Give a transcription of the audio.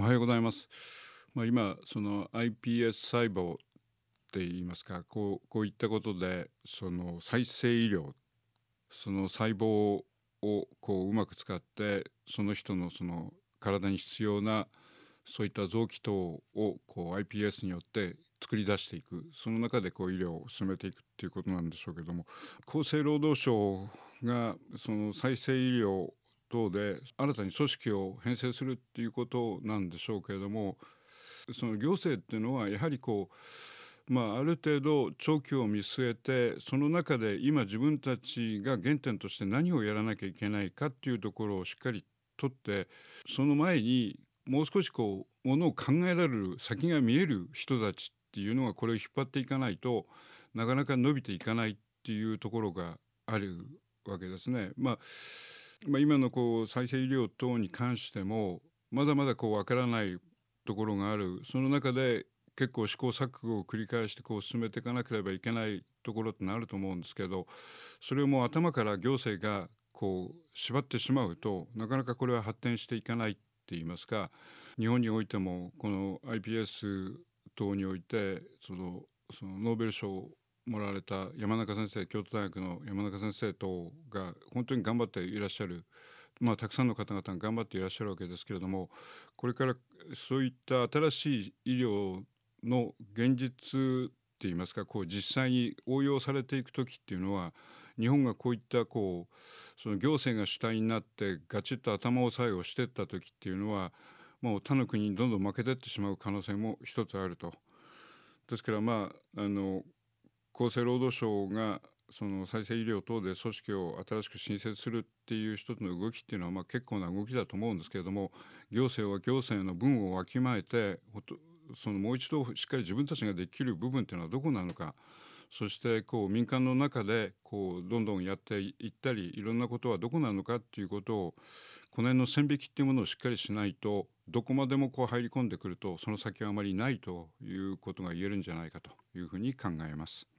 はようございます。今その iPS 細胞って言いますか、こういったことでその再生医療、その細胞をうまく使ってその人のその体に必要なそういった臓器等をiPS によって作り出していく、その中で医療を進めていくっていうことなんでしょうけども、厚生労働省がその再生医療等で新たに組織を編成するっていうことなんでしょうけれども、その行政っていうのはやはりある程度長期を見据えて、その中で今自分たちが原点として何をやらなきゃいけないかっていうところをしっかりとって、その前にもう少しものを考えられる先が見える人たちっていうのがこれを引っ張っていかないとなかなか伸びていかないっていうところがあるわけですね。今の再生医療等に関してもまだまだわからないところがある。その中で結構試行錯誤を繰り返して進めていかなければいけないところってあると思うんですけど、それをもう頭から行政が縛ってしまうとなかなかこれは発展していかないって言いますか、日本においてもこの iPS 等においてそのノーベル賞をもらわれた山中先生、京都大学の山中先生等が本当に頑張っていらっしゃる、たくさんの方々が頑張っていらっしゃるわけですけれども、これからそういった新しい医療の現実っていいますか、実際に応用されていく時っていうのは、日本がこういったその行政が主体になってガチッと頭を押さえをしていった時っていうのは、もう他の国にどんどん負けていってしまう可能性も一つあると。ですから厚生労働省がその再生医療等で組織を新しく新設するっていう一つの動きっていうのは結構な動きだと思うんですけれども、行政は行政の分をわきまえてそのもう一度しっかり自分たちができる部分っていうのはどこなのか、そして民間の中でどんどんやっていったり、いろんなことはどこなのかっていうことを、この辺の線引きっていうものをしっかりしないと、どこまでも入り込んでくるとその先はあまりないということが言えるんじゃないかというふうに考えます。